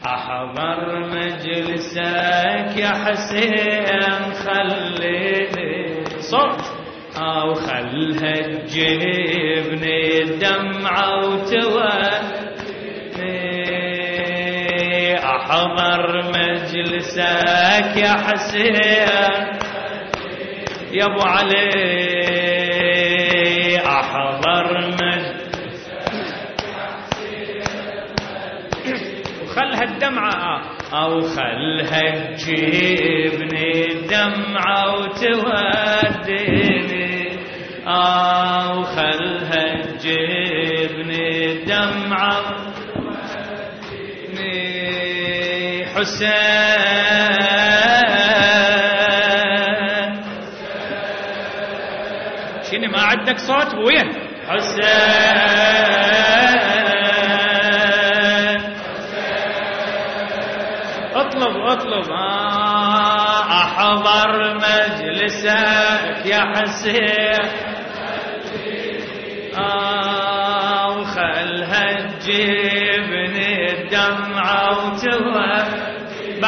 أحضر مجلسك يا حسين خليني صوت أو خلها تجيبني الدمعة وتودني. أحضر مجلسك يا حسين يا أبو علي أحضر مجلسك يا حسين وخلها الدمعة أو خلها تجيبني الدمعة وتوديني أو خلها تجيبني الدمعة وتوديني. حسين شنو ما عندك صوت وين حسين اطلب أحضر مجلسك يا حسين وخلها تجيبني الدمعة وتودي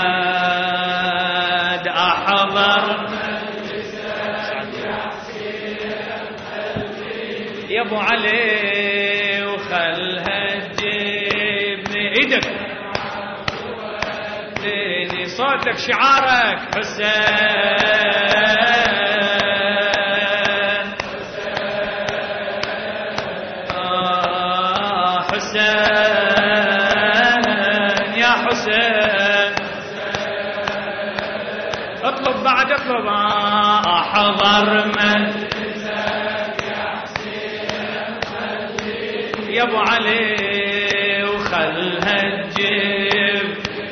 بعد. أحضر مجلسك يا حسين يا أبو علي وخلها تجيبني ايدك صوتك شعارك حسين حسين يا حسين اطلب بعد اطلب. أحضر مجلسك يا حسين يا أبو علي وخلها تجيب.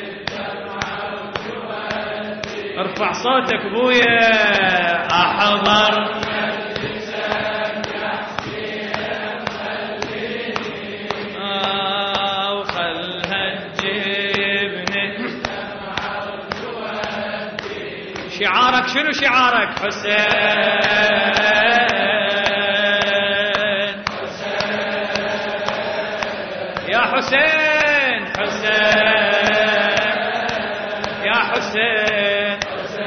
ارفع صوتك ابويا. أحضر مجلسك يا حسين وخلها تجيبني. شعارك شنو شعارك حسين يا حسين يا حسين.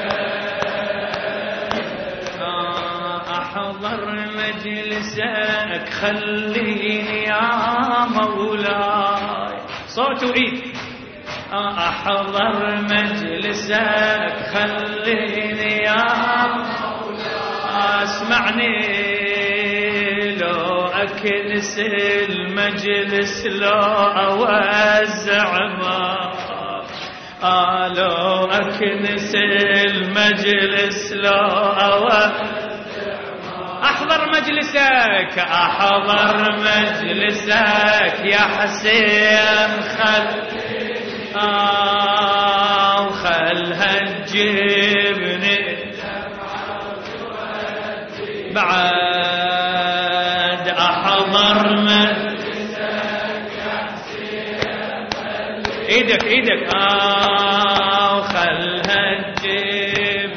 أحضر مجلسك خليني يا مولاي صوت وعيد. أحضر مجلسك خليني يا مولاي اسمعني لو أكنس المجلس لو أوزع ما لو أكنس المجلس لو أحضر مجلسك أحضر مجلسك يا حسين وخلها تجيبني بعد. أحضر مجلسك يا حسين ايدك وخلها تجيب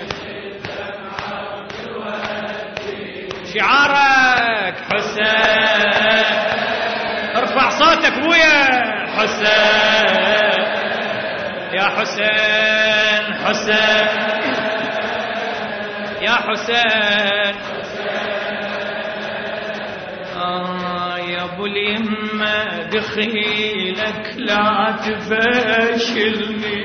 شعارك حسين. ارفع صوتك ابويا حسين يا حسين يا حسين. يا ابو اليمه دخيلك لا تفشلني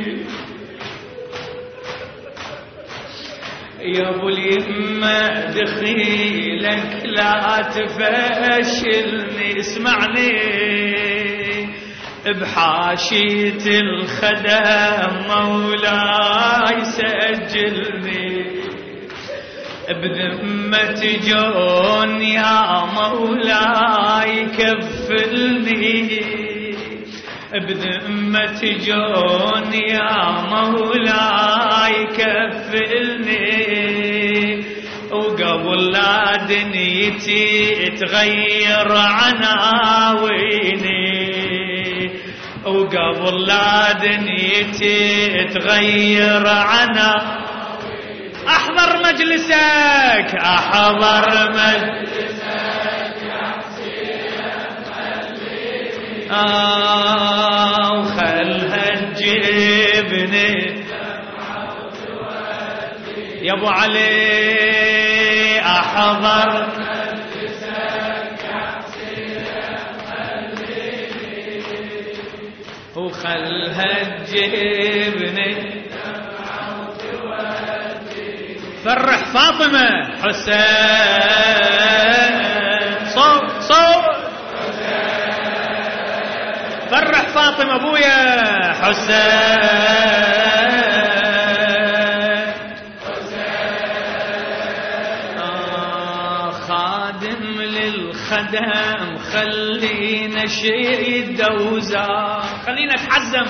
يا ابو اليمه دخيلك لا تفشلني. اسمعني بحاشية الخدم مولاي سجلني بذمة جون يا مولاي كفلني بذمة جون يا مولاي كفلني. وقبل لا دنيتي تغير عناويني وقبل لا دنيتي تغير عناويني. أحضر مجلسك أحضر مجلسك يا حسين وخلها يا ابو علي احضر وخلها تجيبني فرح فاطمة حسين صوت فرح فاطمة ابويا حسين خادم للخدم خلينا شيد وزار خلينا اتحزم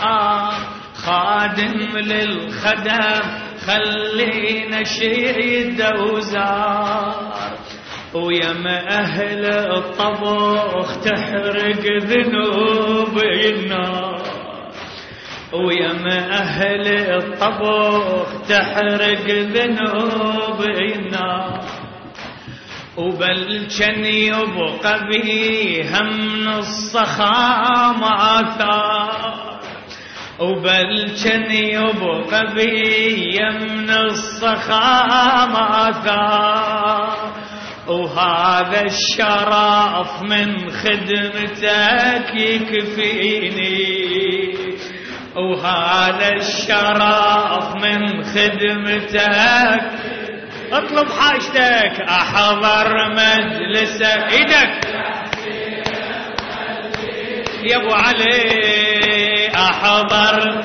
خادم للخدم خلينا شيد وزار ويم أهل الطبخ تحرق ذنوبي النار ويم أهل الطبخ تحرق ذنوبي النار وبلشن يبقى بيها من الصخام آثار وبلشن يبقى بيها من الصخام آثار وهذا الشرف من خدمتك يكفيني وهذا الشرف من خدمتك اطلب حاجتك احضر مجلسك ايدك يا ابو علي احضر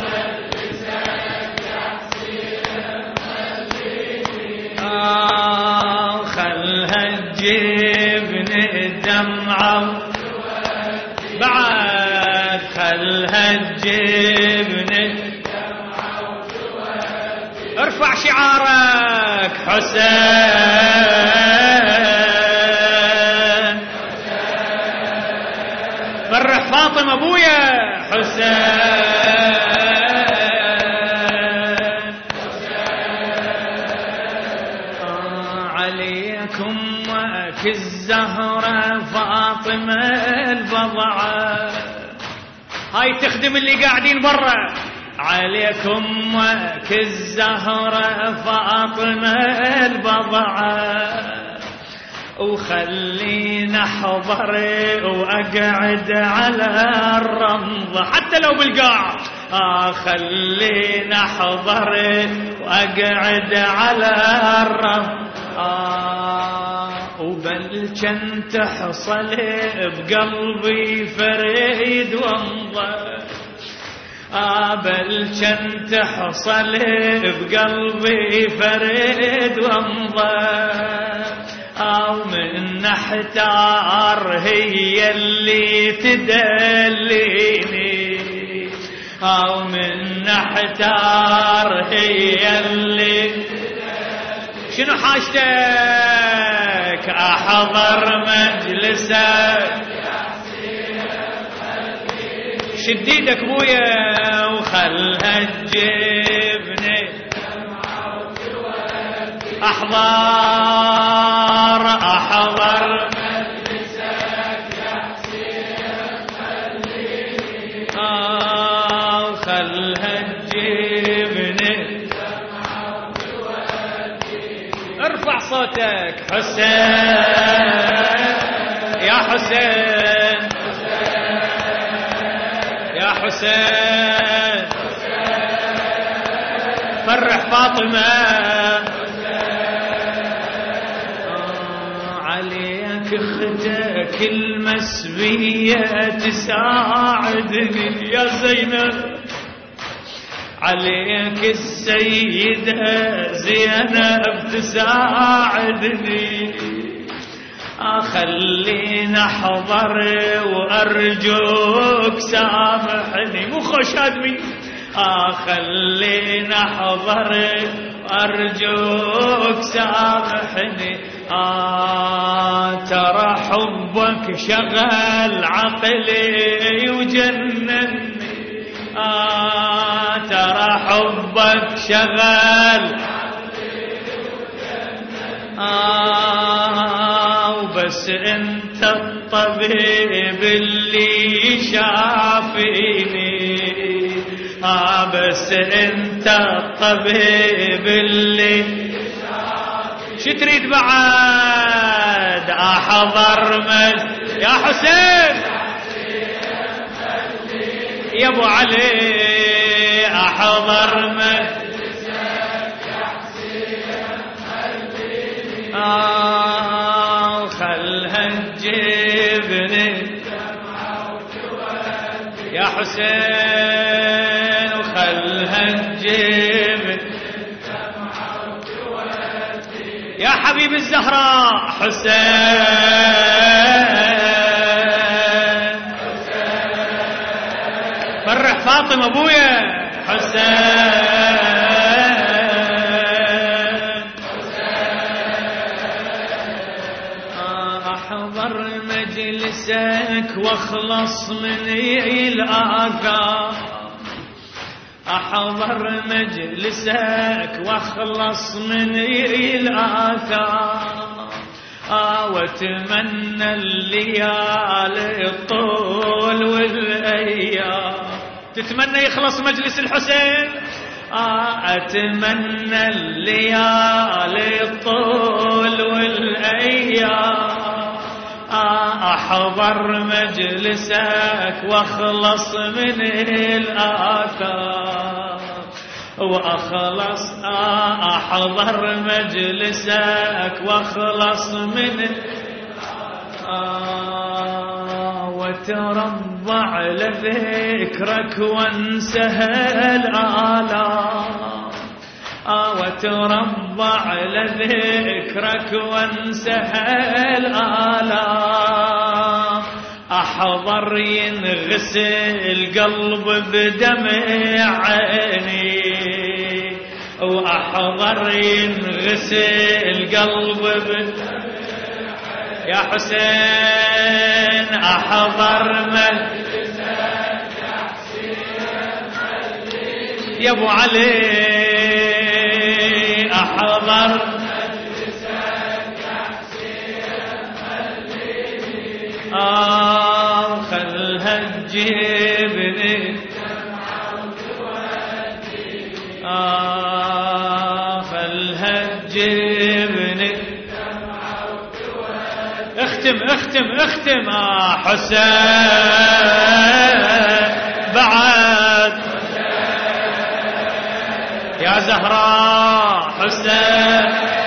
خلها تجيبني الدمعة بعد خلها تجيبني ارفع شعارك حسين فرح فاطمة ابويا حسين عليكم وك الزهرة فاطمة البضعة هاي تخدم اللي قاعدين برا عليكم وك الزهرة فاطمة البضعة وخلينا احضر واقعد على الرمضة حتى لو بالقاع خلينا احضر واقعد على الرمضة وبلشن تحصل بقلبي فريد وانضى بلشن تحصل بقلبي فريد وانضى من نحتار هي اللي تدليني من نحتار هي اللي شنو حاجتك احضر مجلسك شديدك بويا وخلها تجيبني احضر وخلها تجيبني ارفع صوتك حسين يا حسين يا حسين فرح فاطمة عليك اختك المسبية تساعدني يا زينب عليك السيدة زينب تساعدني خلينا احضر وارجوك سامحني مو خوش ادمي خلينا احضر وارجوك سامحني ترى حبك شغل عقلي وجنني ترى حبك شغل وبس انت الطبيب اللي شافيني بس انت الطبيب اللي شو تريد بعد احضر يا حسين يا ابو علي احضر خلها تجيبني يا حسين وخلها تجيبني يا حبيب الزهراء حسين فرح فاطمة ابويا حسين احضر مجلسك واخلص من الآثار احضر مجلسك واخلص من الآثار واتمنى الليالي الطول والايام تتمنى يخلص مجلس الحسين اتمنى الليالي الطول والايام احضر مجلسك واخلص من الآثار واخلص احضر مجلسك واخلص من وترضع لذكرك وانسى الآلام وترضع لذكرك وانسى الآلام احضر ينغسل قلب بدمع عيني واحضر ينغسل قلب يا حسين احضر يا ابو علي احضر خلها تجيبني خلها تجيبني اختم حسين بعد يا زهراء حسين